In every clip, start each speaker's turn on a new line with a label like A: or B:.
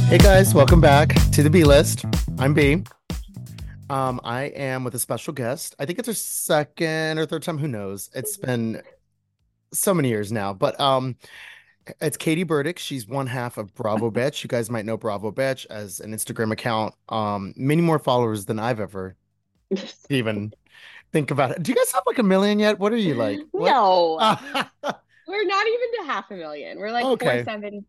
A: Hey guys, welcome back to the B List. I'm B. I am with a special guest. I think it's her second or third time, who knows? It's been so many years now, but it's Katie Burdick. She's one half of Bravo Bitch. You guys might know Bravo Bitch as an Instagram account. Many more followers than I've ever even think about it. Do you guys have like a million yet? What are you like? What?
B: No, we're not even to 500,000. We're like
A: Okay.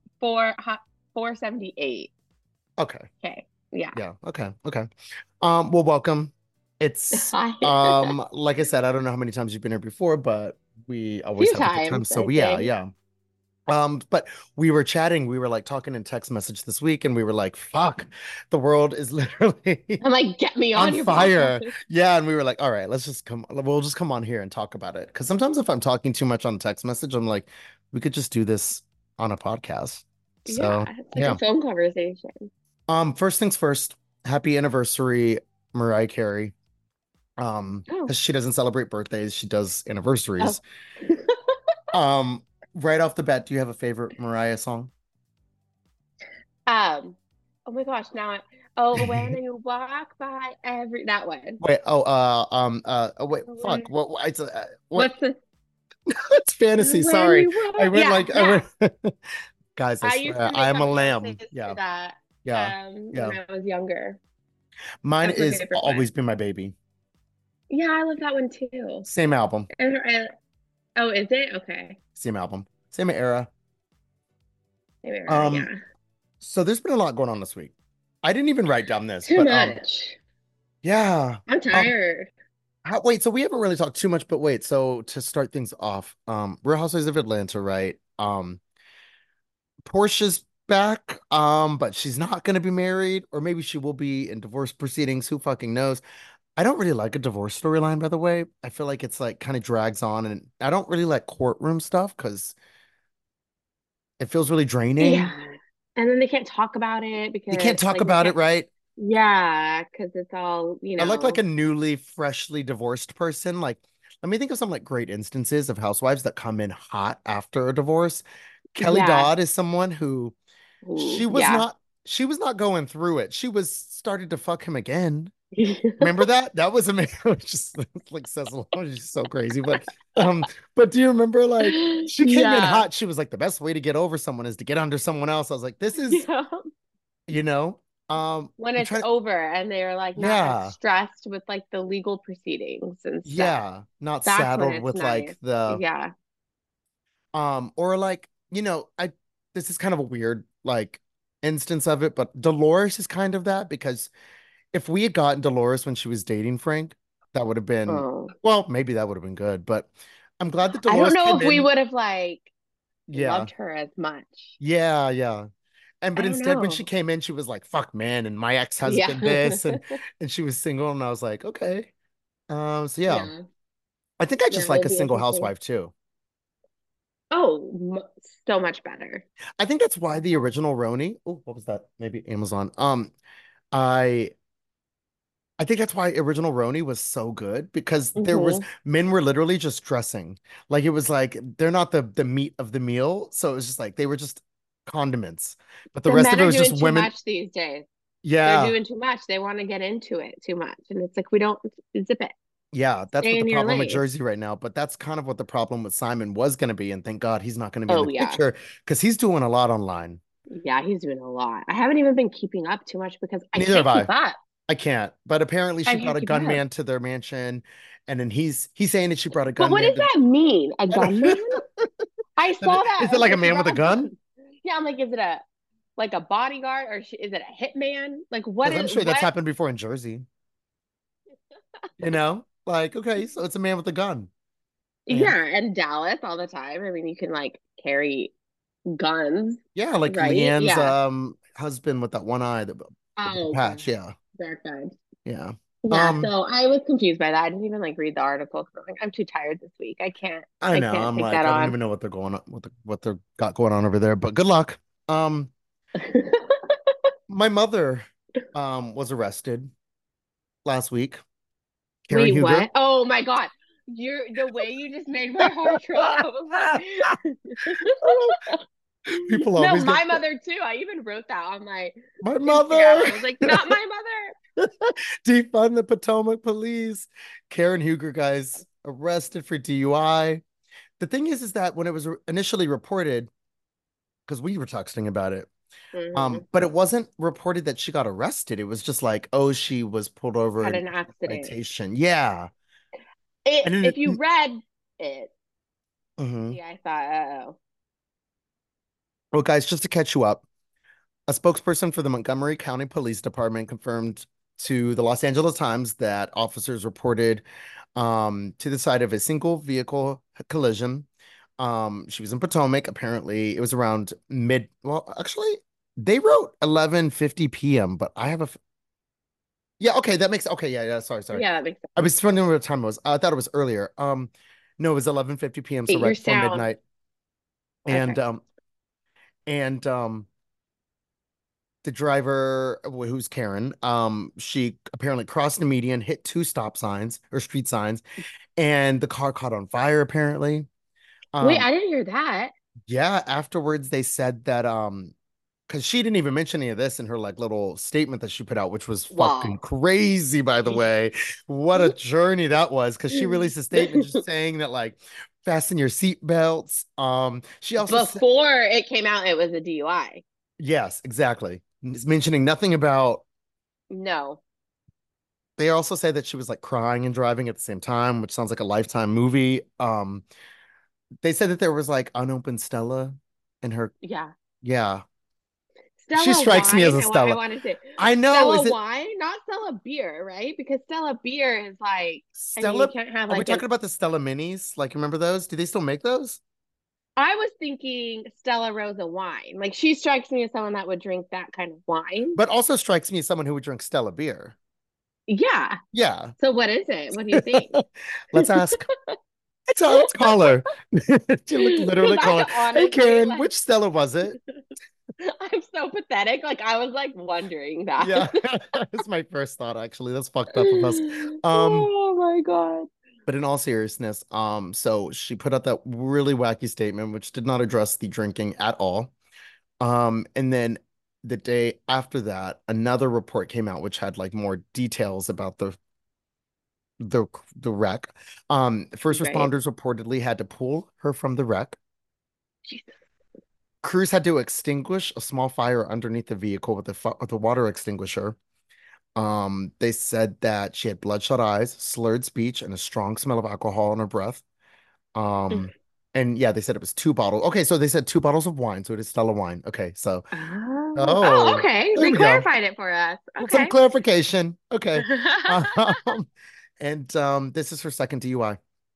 B: 478.
A: Okay.
B: Okay. Yeah.
A: Yeah. Okay. Okay. Well, welcome. It's
B: Hi.
A: like I said, I don't know how many times you've been here before, but we always
B: Few
A: have a good time.
B: times,
A: So
B: I
A: we, yeah,
B: think.
A: yeah. But we were chatting, we were like talking in text message this week, and we were like, fuck, the world is literally
B: I'm like, get me
A: on
B: on your podcast.
A: fire. Yeah, and we were like, all right, we'll just come on here and talk about it. Because sometimes if I'm talking too much on text message, I'm like, we could just do this on a podcast.
B: Yeah,
A: So
B: it's like a
A: yeah.
B: phone conversation.
A: First things first, happy anniversary, Mariah Carey.
B: Oh,
A: Because she doesn't celebrate birthdays, she does
B: oh.
A: anniversaries. Um, right off the bat, do you have a favorite Mariah song?
B: Um, oh my gosh, oh, when you walk by that one.
A: Wait, wait, fuck. What?
B: What's the
A: It's fantasy.
B: when
A: Sorry.
B: you walk? Yeah,
A: I
B: yeah.
A: went, guys, I
B: I used
A: swear,
B: to make
A: I'm a
B: up
A: lamb.
B: dances to
A: Yeah,
B: that
A: yeah,
B: when
A: yeah.
B: I was younger.
A: Mine
B: That's my
A: is
B: favorite
A: Always
B: one.
A: Been My Baby.
B: Yeah, I love that one too.
A: Same album,
B: And oh, is it? Okay.
A: same album, same era.
B: Maybe right,
A: Um,
B: yeah.
A: so there's been a lot going on this week. I didn't even write down this,
B: Too
A: but
B: much.
A: yeah.
B: I'm
A: Um,
B: tired.
A: wait, so we haven't really talked too much, but wait, so to start things off, Real Housewives of Atlanta, right? Portia's back, but she's not gonna be married, or maybe she will be in divorce proceedings. Who fucking knows? I don't really like a divorce storyline, by the way. I feel like it's like kind of drags on, and I don't really like courtroom stuff because it feels really draining.
B: Yeah. And then they can't talk about it
A: You can't
B: because
A: talk
B: like they
A: about it,
B: can't
A: right?
B: yeah, because it's all,
A: I like a newly, freshly divorced person. Like, let me think of some like great instances of housewives that come in hot after a divorce. Kelly
B: yeah.
A: Dodd is someone who
B: Ooh,
A: she was
B: yeah.
A: not she was not going through it. She was started to fuck him again. Remember that? That was amazing. It just like says a lot. She's so crazy. But do you remember like she came in
B: Yeah.
A: hot? She was like the best way to get over someone is to get under someone else. I was like, this is,
B: Yeah.
A: you know,
B: When
A: I'm
B: it's
A: trying to,
B: over and they're like not as
A: yeah,
B: stressed with like the legal proceedings and stuff.
A: yeah, not
B: That's when
A: saddled
B: it's
A: with
B: nice.
A: like the
B: Yeah.
A: or like, I this is kind of a weird like instance of it, but Dolores is kind of that because if we had gotten Dolores when she was dating Frank, that would have been,
B: Oh.
A: well, maybe that would have been good, but I'm glad that
B: I don't
A: Dolores
B: know
A: came
B: if we
A: in.
B: would have like
A: Yeah.
B: loved her as much.
A: Yeah, yeah. And
B: I
A: but
B: don't
A: instead when she
B: know.
A: came in, she was like, fuck man, and my
B: Yeah.
A: ex-husband this and she was single and I was like, okay. So yeah.
B: Yeah.
A: I think I just
B: Yeah,
A: like
B: it'll
A: a
B: be
A: single
B: interesting.
A: housewife too.
B: Oh, so much better.
A: I think that's why the original Roni, oh, what was that? Maybe Amazon. I I think that's why original Roni was so good because there was
B: Hmm.
A: men were literally just dressing. Like it was like they're not the meat of the meal. So it was just like they were just condiments. But the
B: The
A: rest of
B: men
A: it
B: are
A: was just
B: doing too
A: women.
B: much these days. They're
A: Yeah.
B: doing too much. They want to get into it too much. And it's like, we don't zip it.
A: Yeah, that's what
B: Stay
A: the
B: in your
A: problem with
B: lane.
A: Jersey right now. But that's kind of what the problem with Simon was going to be. And thank God he's not going to be in the
B: Oh, yeah.
A: picture because he's doing a lot online.
B: Yeah, he's doing a lot. I haven't even been keeping up too much because I
A: Neither have
B: can't keep
A: I.
B: up.
A: I can't. But apparently she
B: I
A: brought
B: can't
A: a
B: keep up.
A: gunman to their mansion. And then he's saying that she brought a
B: But what
A: gunman
B: does
A: to
B: that mean? A
A: I
B: gunman? I saw that
A: Is it
B: as
A: like a
B: like
A: man with a gun?
B: relevant. Yeah, I'm like, is it a like a bodyguard or is it a hitman? Like, what
A: Because I'm
B: is
A: sure that's
B: what?
A: happened before in Jersey. You know? Like, okay, so it's a man with a gun. And
B: Yeah, and Dallas all the time. I mean, you can like carry guns,
A: yeah, like
B: right?
A: Leanne's
B: Yeah.
A: husband with that one eye, the
B: Oh
A: patch,
B: God,
A: yeah.
B: dark side.
A: Yeah.
B: Yeah,
A: Um,
B: so I was confused by that. I didn't even like read the article 'cause I'm like, I'm too tired this week.
A: I
B: I
A: know.
B: can't
A: I'm
B: take
A: like,
B: that
A: I don't
B: on.
A: even know what they're going on, what they're got going on over there, but good luck. Um, my mother was arrested last week. Karen
B: Wait,
A: Huger.
B: what? Oh my God. You're the way you just made my heart drop. I was like,
A: People
B: No,
A: always get
B: my mother too. I even wrote that on my
A: my
B: Instagram.
A: mother.
B: I was like, not my mother.
A: Defund the Potomac Police. Karen Huger, guys, arrested for DUI. The thing is that when it was initially reported, because we were texting about it,
B: Hmm.
A: but it wasn't reported that she got arrested. It was just like, oh, she was pulled over
B: Had
A: in
B: an accident.
A: citation. Yeah. And then
B: If you read it,
A: mhm.
B: see, I thought, oh,
A: Well, guys, just to catch you up, a spokesperson for the Montgomery County Police Department confirmed to the Los Angeles Times that officers reported to the site of a single vehicle collision. She was in Potomac. Apparently, it was around mid. Well, actually, they wrote 11:50 p.m., but I have a. Yeah, okay, that makes okay. Yeah, yeah. Sorry, sorry.
B: yeah, that makes
A: I
B: sense.
A: was wondering what time it was. I thought it was earlier. No, it was 11:50 p.m., so
B: Wait,
A: right
B: your
A: before
B: sound.
A: midnight. And
B: Okay.
A: the driver, who's Karen, she apparently crossed the median, hit two stop signs or street signs, and the car caught on fire apparently.
B: Wait,
A: Um,
B: I didn't hear that.
A: yeah, afterwards they said that because she didn't even mention any of this in her like little statement that she put out, which was fucking
B: Well,
A: crazy, by the way. What a journey that was, because she released a statement just saying that like fasten your seat belts. She also said,
B: before it came out, it was a DUI.
A: yes, exactly. Mentioning nothing about.
B: No.
A: They also say that she was like crying and driving at the same time, which sounds like a Lifetime movie. They said that there was like unopened Stella in her.
B: Yeah.
A: Yeah, she
B: Stella
A: strikes me as
B: wine.
A: a
B: I
A: Stella.
B: want to say
A: I know.
B: Stella
A: Is it
B: wine, not Stella beer, right? Because Stella beer is like, I mean, you
A: Stella?
B: can't have
A: Are we
B: like an.
A: talking about the Stella minis? Like, remember those? Do they still make those?
B: I was thinking Stella Rosa wine. Like she strikes me as someone that would drink that kind of wine.
A: But also strikes me as someone who would drink Stella beer.
B: Yeah.
A: Yeah.
B: So what is it? What do you think?
A: Let's ask. Let's call her. She
B: Because
A: literally call
B: I
A: her. Hey,
B: honestly
A: Karen,
B: like
A: which Stella was it?
B: I'm so pathetic. Like I was like wondering that.
A: Yeah, it's my first thought actually. That's fucked up of us. Um,
B: Oh my God.
A: But in all seriousness, so she put out that really wacky statement, which did not address the drinking at all. And then the day after that, another report came out which had like more details about the the wreck. First
B: Right.
A: responders reportedly had to pull her from the wreck.
B: Jesus.
A: Crews had to extinguish a small fire underneath the vehicle with a water extinguisher. They said that she had bloodshot eyes, slurred speech, and a strong smell of alcohol in her breath. Um, and yeah, they said it was two bottles. Okay, so they said two bottles of wine, so it is Stella wine. Okay, so
B: Oh,
A: oh,
B: okay.
A: there
B: They
A: we go.
B: clarified it for us.
A: Some
B: Okay.
A: clarification. Okay. Um, and this is her second DUI.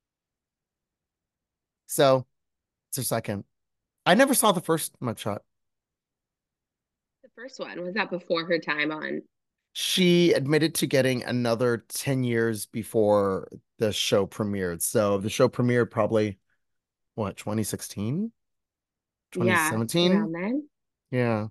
A: So it's her second. I never saw the first mugshot.
B: The first one was that before her time on.
A: She admitted to getting another 10 years before the show premiered. So the show premiered probably what, 2016,
B: Yeah,
A: 2017?
B: around then.
A: Yeah.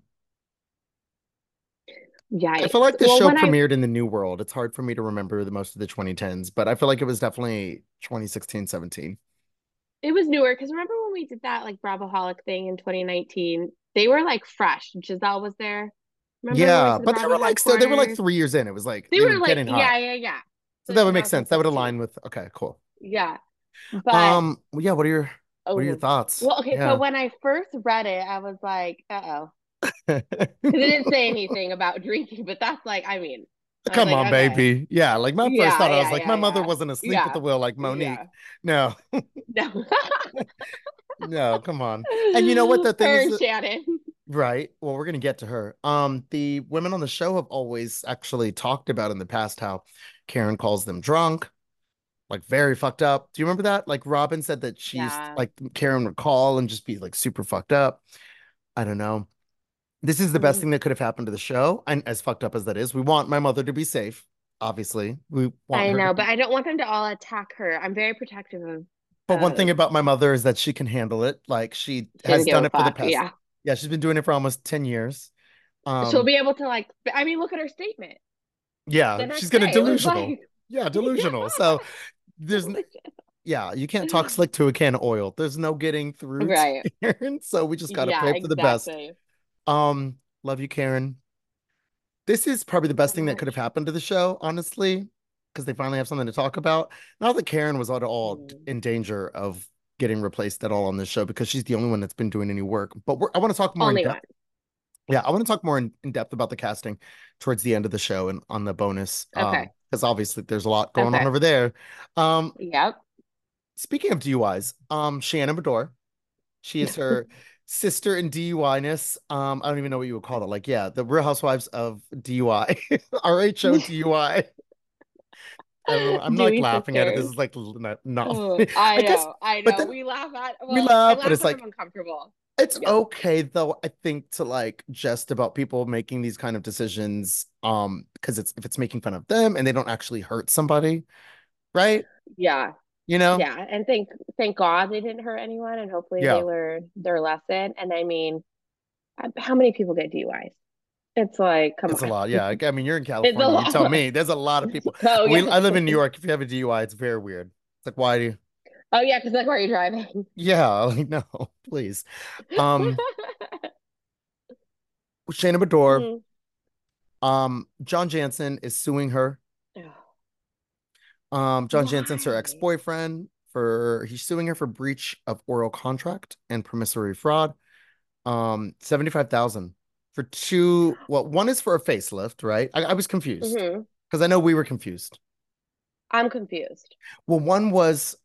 A: I feel
B: Yikes.
A: like the
B: Well,
A: show
B: when I
A: premiered in the new world. It's hard for me to remember the most of the 2010s, but I feel like it was definitely 2016, 17.
B: it was newer because remember when we did that like Bravoholic thing in 2019? They were like fresh. Giselle was there. Remember we went
A: Yeah,
B: to the
A: but they
B: Bravo
A: were like still they were like
B: headquarters?
A: 3 years in. It was like
B: They
A: they were
B: were like,
A: getting hot.
B: yeah, yeah, yeah.
A: So
B: So
A: that would make sense. That would
B: 2015.
A: align with okay, cool.
B: Yeah. But
A: Well, yeah, what are your
B: oh,
A: thoughts?
B: well, okay. So
A: Yeah.
B: when I first read it, I was like, uh-oh. Because it didn't say anything about drinking, but that's like, I mean, I was
A: Come
B: like,
A: on,
B: okay.
A: baby. Yeah, like my first
B: Yeah,
A: thought, I was
B: yeah,
A: like, my
B: yeah,
A: mother
B: yeah.
A: wasn't asleep at
B: Yeah,
A: the wheel like
B: yeah.
A: Monique. No,
B: No.
A: no, come on. And you know what the thing
B: Her
A: is,
B: and Shannon.
A: right? Well, we're gonna get to her. The women on the show have always actually talked about in the past how Karen calls them drunk, like very fucked up. Do you remember that? Like Robin said that she used
B: Yeah.
A: like Karen would call and just be like super fucked up. I don't know. This is the best
B: Mm.
A: thing that could have happened to the show, and as fucked up as that is, we want my mother to be safe. Obviously, we want
B: I
A: her to
B: know, but
A: be.
B: I don't want them to all attack her. I'm very protective
A: But one thing
B: of
A: about my mother is that she can handle it. Like she
B: she doesn't
A: has
B: give
A: done
B: a
A: it for the
B: fuck.
A: past.
B: Yeah.
A: Yeah, she's been doing it for almost 10 years.
B: She'll
A: Um,
B: be able to like I mean, look at her statement.
A: yeah,
B: The
A: she's
B: next
A: gonna
B: day it was
A: delusional.
B: like
A: Yeah,
B: yeah,
A: delusional. So there's
B: delicious.
A: Yeah, you can't talk slick to a can of oil. There's no getting through to
B: Right.
A: Karen, so we just gotta
B: Yeah,
A: pray for the best.
B: exactly.
A: Love you, Karen. This is probably the best
B: So
A: thing that could have
B: much.
A: happened to the show, honestly, because they finally have something to talk about. Not that Karen was at all
B: Mm.
A: in danger of getting replaced at all on this show because she's the only one that's been doing any work. But I want to talk more in
B: Only
A: depth.
B: one.
A: Yeah, I want to talk more in depth about the casting towards the end of the show and on the bonus.
B: Okay.
A: Because obviously there's a lot going on
B: Okay.
A: over there. Um,
B: Yep.
A: Speaking of DUIs, Shannon Bedore, she is her sister in DUI-ness. I don't even know what you would call it. Like, yeah, the Real Housewives of DUI, RHO DUI. I don't know. I'm not like
B: Dewey
A: laughing at it. This
B: Sisters.
A: is like not
B: Oh,
A: I guess,
B: I
A: but
B: know.
A: then
B: We laugh at,
A: we
B: well, I
A: laugh, but
B: laugh
A: it's
B: when I'm
A: like
B: uncomfortable.
A: it's
B: Yeah.
A: okay though, I think, to like jest about people making these kind of decisions, because it's if it's making fun of them and they don't actually hurt somebody, right?
B: Yeah.
A: You know?
B: Yeah. And thank God they didn't hurt anyone and hopefully they
A: Yeah,
B: learned their lesson. And I mean, how many people get DUIs? It's like, come
A: it's a
B: on.
A: lot. Yeah, I mean, you're in
B: It's a
A: California. You tell
B: lot.
A: me. There's a lot of people.
B: Oh
A: We
B: yeah.
A: I live in New York. If you have a DUI, it's very weird. It's like, why do you?
B: Oh yeah, because like where are you driving?
A: Yeah, like no, please. Um, Shayna Bedore,
B: Mm.
A: John Jansen is suing her.
B: Oh,
A: John Jansen's her
B: why?
A: ex-boyfriend for he's suing her for breach of oral contract and promissory fraud. 75,000 for two. Well, one is for a facelift, right? I was confused
B: Hmm.
A: because I know we were confused.
B: I'm confused.
A: Well, one was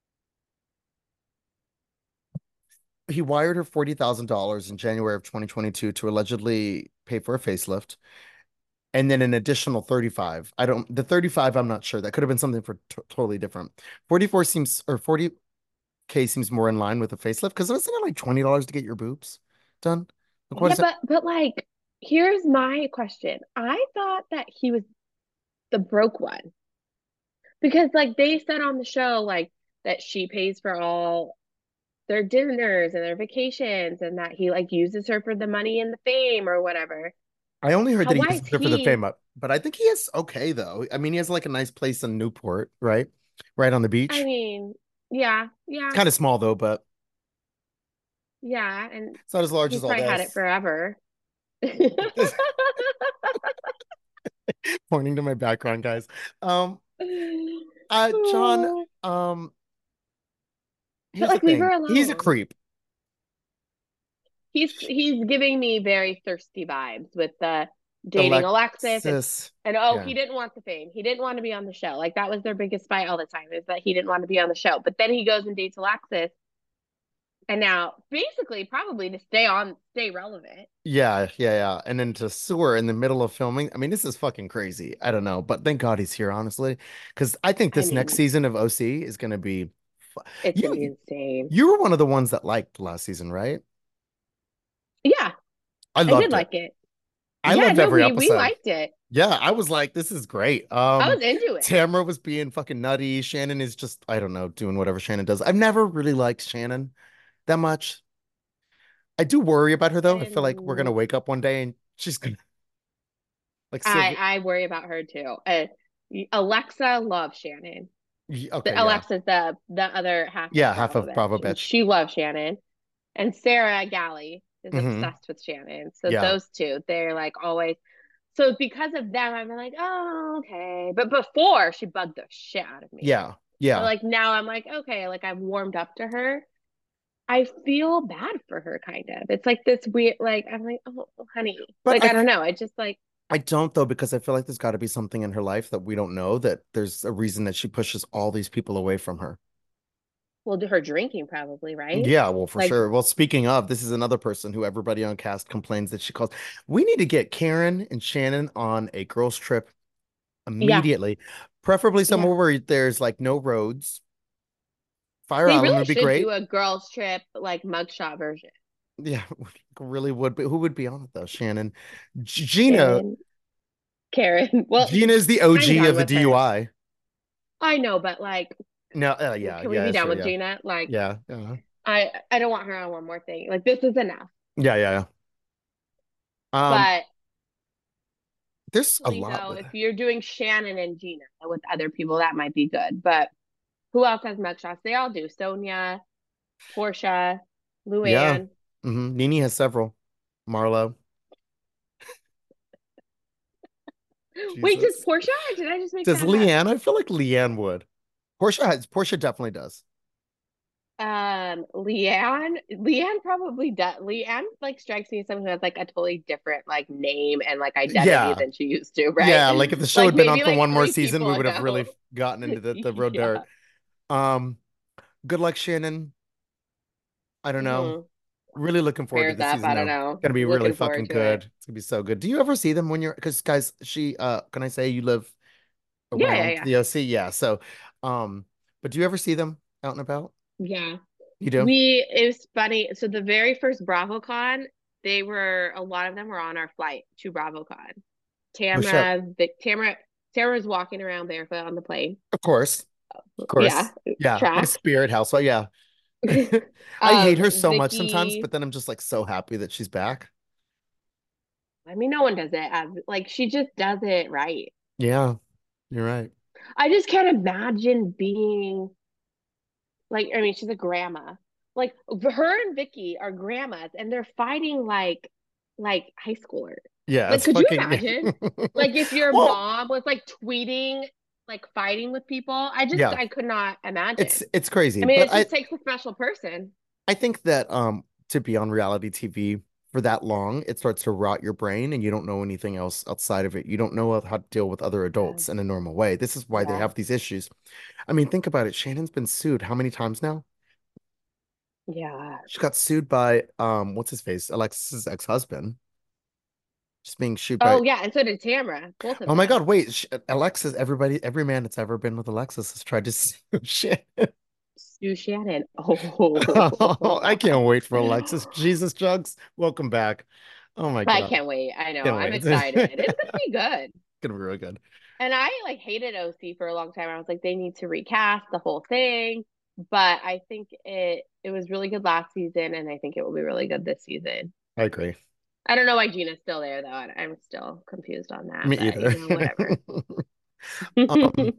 A: he wired her $40,000 in January of 2022 to allegedly pay for a facelift, and then an additional 35. I don't the 35, I'm not sure. That could have been something for totally different. 44 seems or 40K seems more in line with a facelift because wasn't it like $20 to get your boobs done? Like what
B: Yeah,
A: is it?
B: but like, here's my question. I thought that he was the broke one because like they said on the show like that she pays for all their dinners and their vacations and that he like uses her for the money and the fame or whatever.
A: I only heard
B: How
A: that he
B: why is
A: uses her for the
B: he?
A: fame up, but I think he is okay though. I mean, he has like a nice place in Newport, right? Right on the
B: I
A: beach.
B: mean, yeah,
A: It's
B: yeah,
A: kind of small though, but
B: yeah, and
A: it's not as large
B: he's
A: as all
B: probably had it
A: this.
B: forever.
A: Pointing to my background, guys. Um, John, um,
B: But
A: here's the
B: like leave her
A: thing. He's a
B: alone.
A: creep.
B: He's giving me very thirsty vibes with the dating Alexis
A: Alexis.
B: and oh,
A: Yeah.
B: he didn't want the fame. He didn't want to be on the show. Like that was their biggest fight all the time is that he didn't want to be on the show. But then he goes and dates Alexis and now basically probably to stay relevant.
A: Yeah. And then to sue her in the middle of filming. I mean, this is fucking crazy. I don't know, but thank God he's here, honestly, because I think
B: I
A: this next
B: mean,
A: season of OC is going to be.
B: it's gonna be
A: You
B: insane.
A: you were one of the ones that liked last season, right?
B: Yeah,
A: I
B: I did
A: loved it.
B: like it.
A: I
B: Yeah,
A: loved
B: no,
A: every
B: we
A: episode.
B: liked it.
A: Yeah, I was like, this is great.
B: I was into it.
A: Tamara was being fucking nutty. Shannon is just, I don't know, doing whatever Shannon does. I've never really liked Shannon that much. I do worry about her though. I feel like we're gonna
B: And
A: wake up one day and she's gonna like Sylvia.
B: I worry about her too. Alexa loves Shannon.
A: Okay, yeah,
B: Alexa's the other half of
A: yeah, half
B: Bravo
A: of Bravo
B: bitch, and
A: bitch.
B: she loves Shannon. And Sarah Galley is
A: Hmm.
B: obsessed with Shannon. So
A: Yeah,
B: those two, they're like always. So because of them, I'm like, oh, okay. But before, she bugged the shit out of me.
A: yeah,
B: But
A: yeah.
B: like now, I'm like, okay, like I've warmed up to her. I feel bad for her, kind of. It's like this weird, like I'm like, oh, honey,
A: But
B: like I don't know. I just like,
A: I don't though because I feel like there's got to be something in her life that we don't know, that there's a reason that she pushes all these people away from her.
B: well, her drinking probably, right?
A: Yeah, well, for
B: Like,
A: sure. Well, speaking of, this is another person who everybody on cast complains that she calls. We need to get Karen and Shannon on a girls' trip
B: yeah,
A: immediately, preferably
B: yeah.
A: somewhere where there's like no roads. Fire
B: They
A: Island
B: really
A: would be
B: should do
A: great.
B: a girls' trip, like mugshot version.
A: Yeah, really would. But who would be on it though? Shannon, Gina.
B: Shannon, Karen. Well,
A: Gina is the
B: I'm
A: OG
B: done
A: of the
B: with her.
A: DUI.
B: I know, but like,
A: No, yeah,
B: can we
A: yeah,
B: be done
A: sure,
B: with
A: yeah,
B: Gina? Like,
A: yeah,
B: I don't want her on one more thing. Like, this is enough.
A: yeah.
B: But
A: There's a
B: actually,
A: lot
B: though,
A: with
B: if
A: it.
B: you're doing Shannon and Gina with other people, that might be good. But Who else has mugshots? They all do. Sonia, Portia,
A: Yeah.
B: Luann.
A: Nene has several. Marlo.
B: Wait, does
A: Jesus.
B: Portia or did I just make
A: Does
B: that up?
A: Leanne? I feel like Leanne would. Portia definitely does.
B: Leanne probably does. Leanne like strikes me as someone who has like a totally different like name and like identity
A: Yeah.
B: than she used to, right?
A: Yeah. Like if the show
B: Like
A: had been on
B: maybe
A: for
B: like
A: one more
B: three
A: season, we
B: people
A: would have really
B: ago.
A: gotten into the road
B: Yeah.
A: dirt. Um, Good luck, Shannon. I don't know.
B: hmm
A: Really looking forward to
B: Prayers
A: the
B: up.
A: season
B: I don't
A: though.
B: know.
A: Gonna be really
B: Looking
A: fucking
B: forward to it.
A: good. It's gonna be so good. Do you ever see them when you're because guys, she can I say you live
B: Yeah, yeah,
A: around
B: yeah.
A: the OC? Yeah. So but do you ever see them out and about?
B: Yeah.
A: You do?
B: It was funny. So the very first BravoCon, a lot of them were on our flight to BravoCon.
A: Oh shit.
B: Tamara was walking around barefoot on the plane.
A: Of course. Of
B: Yeah,
A: course. Yeah. My
B: track.
A: spirit house. So yeah. I hate her so much sometimes,
B: Vicky,
A: but then I'm just like so happy that she's back.
B: I mean, no one does it as like she just does it right.
A: Yeah, you're right.
B: I just can't imagine being like, I mean, she's a grandma. Like her and Vicky are grandmas and they're fighting like high schoolers.
A: Yeah,
B: Like,
A: it's
B: could you
A: fucking
B: imagine? Like if your
A: well,
B: mom was like tweeting, like fighting with people,
A: yeah,
B: I could not
A: it's
B: imagine.
A: it's crazy.
B: I mean,
A: But
B: it just takes a special person.
A: I think that to be on reality TV for that long, it starts to rot your brain and you don't know anything else outside of it. You don't know how to deal with other
B: Yeah.
A: adults in a normal way. This is why they
B: Yeah.
A: have these issues. I mean, think about it. Shannon's been sued how many times now?
B: Yeah.
A: She got sued by what's his face? Alexis's ex-husband. Just being sued by
B: Oh yeah, and so did Tamara, both of
A: Oh my
B: them.
A: God, wait. Alexis, every man that's ever been with Alexis has tried to sue Shannon.
B: Sue Shannon. Oh,
A: I can't wait for Alexis. Jesus, Jugs, welcome back. Oh my
B: I
A: God.
B: can't wait. I know.
A: Can't
B: I'm
A: wait. It's
B: excited. It's gonna be good.
A: gonna be really good.
B: And I like hated OC for a long time. I was like, they need to recast the whole thing. But I think it was really good last season, and I think it will be really good this season.
A: I agree.
B: I don't know why Gina's still there though. I'm still confused on that,
A: Me
B: but
A: either.
B: whatever.
A: Um,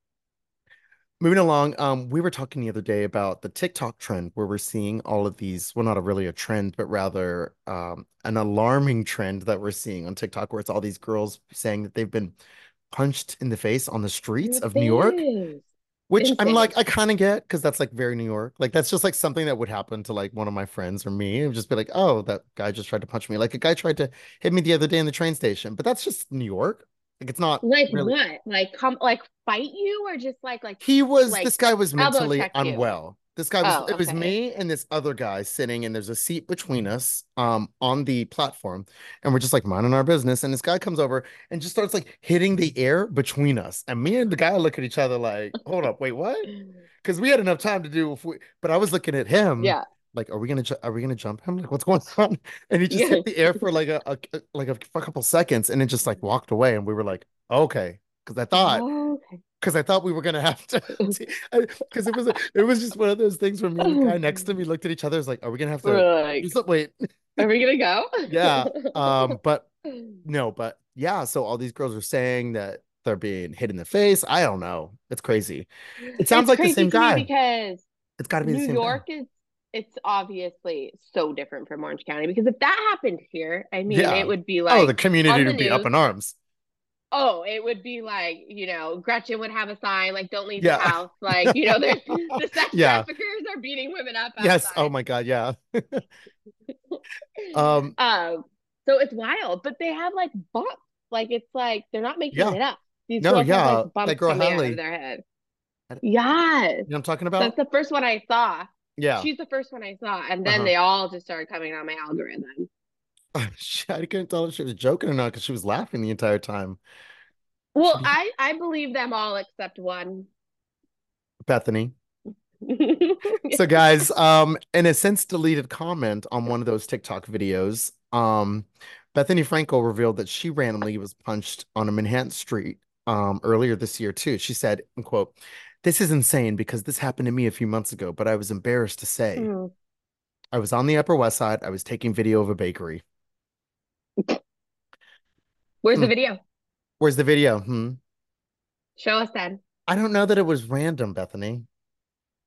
A: Moving along, we were talking the other day about the TikTok trend where we're seeing all of these, well, not a really a trend, but rather an alarming trend that we're seeing on TikTok where it's all these girls saying that they've been punched in the face on the streets
B: It
A: of New York,
B: is
A: which I'm
B: insane.
A: like, I kind of get because that's like very New York. Like that's just like something that would happen to like one of my friends or me and just be like, oh, that guy just tried to punch me. Like a guy tried to hit me the other day in the train station, but that's just New York. Like it's not
B: Like
A: really.
B: what? Like come like fight you or just like
A: This guy was
B: elbow
A: mentally
B: check you?
A: unwell. It
B: Oh,
A: was
B: okay.
A: me and this other guy sitting, and there's a seat between us, on the platform, and we're just like minding our business. And this guy comes over and just starts like hitting the air between us. And me and the guy look at each other like, hold up, wait, what? Because we had enough time to do, but I was looking at him
B: Yeah.
A: like, are we gonna jump him? Like, what's going on? And he just hit
B: Yeah.
A: the air for like a couple seconds, and then just like walked away. And we were like, okay, because
B: Oh,
A: I thought we were gonna have to,
B: okay.
A: because it was just one of those things where me and the guy next to me looked at each other, was like, are we gonna have to
B: We're
A: do
B: like,
A: something? Wait,
B: are we gonna go?
A: yeah, but no, but yeah. So all these girls are saying that they're being hit in the face. I don't know. It's crazy. It sounds
B: It's
A: like the
B: crazy
A: same
B: to me
A: guy.
B: because
A: It's got to be the
B: New
A: same guy.
B: York is it's obviously so different from Orange County because if that happened here, I mean, it
A: Yeah.
B: would be
A: Oh,
B: like
A: the community
B: on the
A: would be up
B: news.
A: in arms.
B: Oh, it would be like, Gretchen would have a sign like "Don't leave the
A: Yeah.
B: house." Like, there's the sex
A: Yeah.
B: traffickers are beating women up
A: Yes. Oh
B: outside.
A: my God. Yeah. Um.
B: Um, so it's wild, but they have like bumps. Like it's like they're not making
A: Yeah.
B: it up. These
A: No.
B: girls have like
A: Yeah. That
B: bumps
A: girl
B: coming out of
A: Hallie.
B: their head.
A: You know
B: Yes.
A: what I'm talking
B: That's
A: about?
B: the first one I saw.
A: Yeah.
B: She's the first one I saw. And then
A: Uh-huh.
B: they all just started coming on my algorithm.
A: I couldn't tell if she was joking or not because she was laughing the entire time.
B: Well,
A: She,
B: I believe them all except one.
A: Bethany. So guys, in a since deleted comment on one of those TikTok videos, Bethany Frankel revealed that she randomly was punched on a Manhattan street earlier this year too. She said, quote, "This is insane because this happened to me a few months ago, but I was embarrassed to say.
B: Hmm.
A: I was on the Upper West Side. I was taking video of a bakery."
B: Where's
A: Hmm.
B: the video?
A: Where's the video? Hmm.
B: Show us then.
A: I don't know that it was random, Bethany.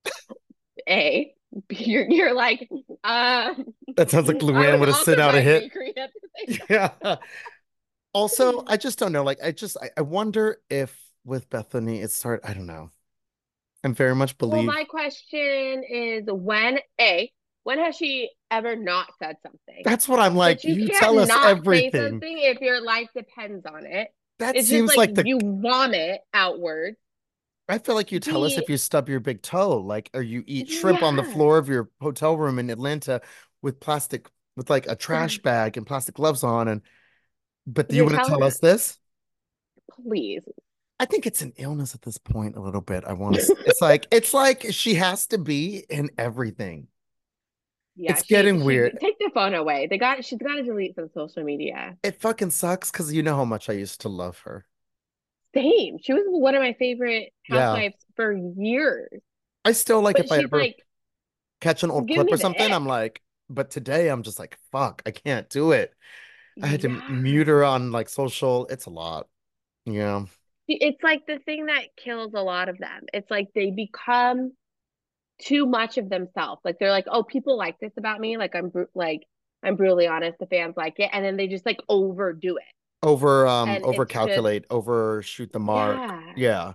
B: A, you're like, uh,
A: That sounds like
B: I
A: Luann
B: was
A: would have sent
B: also
A: out a
B: by
A: hit.
B: bakery at the same
A: Yeah. Also,
B: time.
A: I just don't know. Like, I wonder if with Bethany it started. I don't know. I very much
B: Well,
A: believe
B: my question is when has she ever not said something?
A: that's what I'm like.
B: But you
A: You
B: can't
A: tell us
B: not say
A: everything.
B: something if your life depends on it.
A: That
B: It's just
A: seems
B: like
A: like the
B: you vomit outwards.
A: I feel like you tell us if
B: B,
A: you stub your big toe, like, or you eat shrimp on the
B: yeah.
A: floor of your hotel room in Atlanta with plastic, with like a trash bag and plastic gloves on. And, but you
B: You're
A: want to tell
B: telling us,
A: us this?
B: please.
A: I think it's an illness at this point, a little bit. I want to, it's like she has to be in everything.
B: Yeah,
A: It's getting
B: she
A: weird.
B: take the phone away. She's got to delete some social media.
A: It fucking sucks because you know how much I used to love her.
B: Same. She was one of my favorite
A: Yeah.
B: housewives for years.
A: I still like
B: But
A: if I
B: she's
A: ever
B: like,
A: catch an old
B: give
A: clip
B: me
A: or
B: the
A: something, I'm
B: ick.
A: like, but today I'm just like, fuck, I can't do it. I had to
B: Yeah.
A: mute her on like social. It's a lot. Yeah.
B: It's like the thing that kills a lot of them. It's like they become too much of themselves. Like they're like, oh, people like this about me. Like I'm brutally honest. The fans like it, and then they just like overdo it, and
A: Over
B: it's just
A: calculate, overshoot the mark.
B: yeah,
A: Yeah.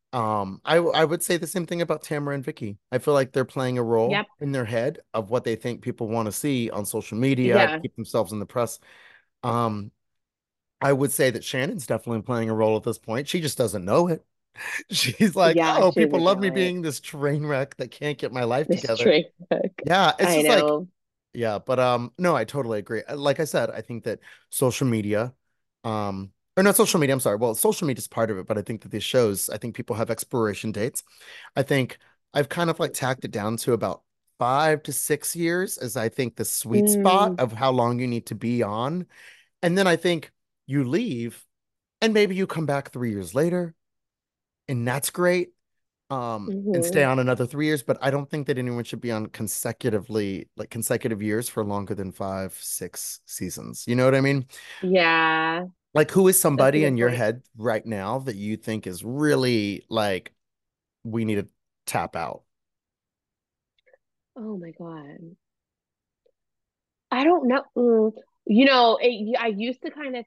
A: I would say the same thing about Tamara and Vicky. I feel like they're playing a role
B: yep,
A: in their head of what they think people want to see on social media to
B: yeah,
A: keep themselves in the press. Um, I would say that Shannon's definitely playing a role at this point. She just doesn't know it. She's like,
B: yeah.
A: oh,
B: She
A: people
B: doesn't
A: love
B: know
A: me
B: it.
A: being this train wreck that can't get my life
B: This
A: together.
B: train wreck.
A: Yeah, it's
B: I
A: just like,
B: know.
A: yeah, but no, I totally agree. Like I said, I think that social media, or not social media, I'm sorry. Well, social media is part of it, but I think that these shows, I think people have expiration dates. I think I've kind of like tacked it down to about 5 to 6 years as I think the sweet spot
B: Mm,
A: of how long you need to be on. And then I think you leave and maybe you come back 3 years later, and that's great. And stay
B: hmm.
A: on another 3 years, but I don't think that anyone should be on consecutively, like consecutive years for longer than 5, 6 seasons. You know what I mean?
B: Yeah,
A: Like, who is
B: that's a
A: somebody in
B: good
A: your
B: point.
A: head right now that you think is really like, we need to tap out?
B: Oh my God. I don't know. I used to kind of,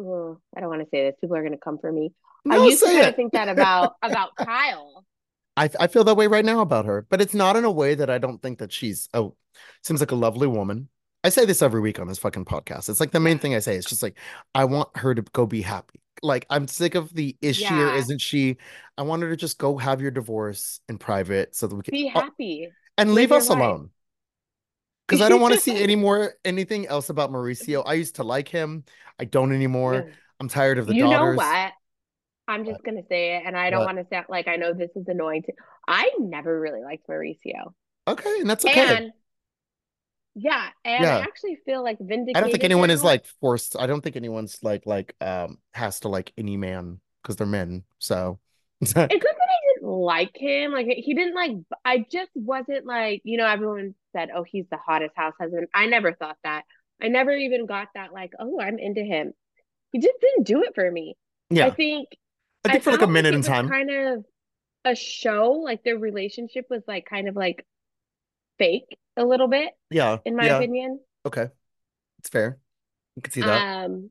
B: I don't want to say this. People are going to come for me. I
A: No,
B: used to
A: say
B: kind of
A: it.
B: think that about Kyle.
A: I feel that way right now about her, but it's not in a way that I don't think that she's, oh, seems like a lovely woman. I say this every week on this fucking podcast. It's like the main
B: Yeah.
A: thing I say. It's just like, I want her to go be happy. Like, I'm sick of the is she or
B: Yeah.
A: isn't she? I want her to just go have your divorce in private so that we can,
B: Be
A: oh,
B: happy.
A: and
B: Live
A: leave
B: your
A: us
B: life.
A: alone. Because I don't want to see anything else about Mauricio. I used to like him. I don't anymore.
B: Yeah.
A: I'm tired of the
B: You know
A: daughters.
B: what? I'm
A: But,
B: just going to say it, and I don't
A: but
B: want to sound like I know this is annoying to. I never really liked Mauricio.
A: okay, and that's okay.
B: And yeah, and I
A: Yeah.
B: actually feel like
A: I don't think
B: vindicated
A: anyone is
B: now.
A: like forced. I don't think anyone's has to like any man because they're men. So
B: It's not that I didn't like him. Like he didn't like. I just wasn't like everyone said, "Oh, he's the hottest house husband." I never thought that. I never even got that. Like, oh, I'm into him. He just didn't do it for me. I
A: yeah.
B: think
A: I
B: I
A: think for like a
B: felt like
A: minute in
B: it was
A: time.
B: kind of a show. Like their relationship was like kind of like fake a little bit,
A: Yeah.
B: in my
A: Yeah.
B: opinion.
A: Okay. It's fair. You can see that.
B: Um,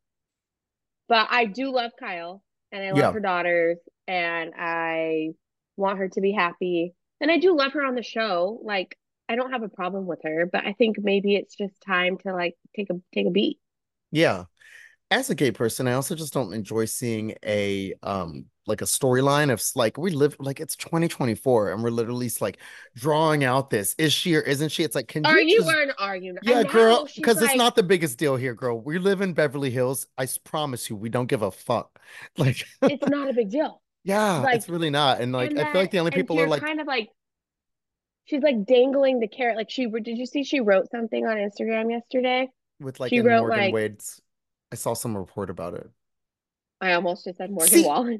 B: but I do love Kyle, and I love
A: Yeah.
B: her daughters, and I want her to be happy. And I do love her on the show. Like I don't have a problem with her, but I think maybe it's just time to like take a beat.
A: Yeah. As a gay person, I also just don't enjoy seeing a like a storyline of like we live like it's 2024 and we're literally like drawing out this is she or isn't she? It's like, can
B: Are
A: you
B: you
A: just
B: or are you not?
A: yeah,
B: And now
A: girl,
B: she's
A: because it's
B: like,
A: not the biggest deal here, girl. We live in Beverly Hills. Promise you, we don't give a fuck. Like,
B: it's not a big deal.
A: yeah,
B: Like,
A: it's really not. And like,
B: and
A: I feel like
B: that,
A: the only
B: and
A: people are
B: you're
A: like
B: kind of like, she's like dangling the carrot. Like did you see she wrote something on Instagram yesterday?
A: with like
B: She
A: in
B: wrote
A: Morgan
B: like,
A: Wade's. I saw some report about it.
B: I almost just said Morgan
A: See,
B: Wallen.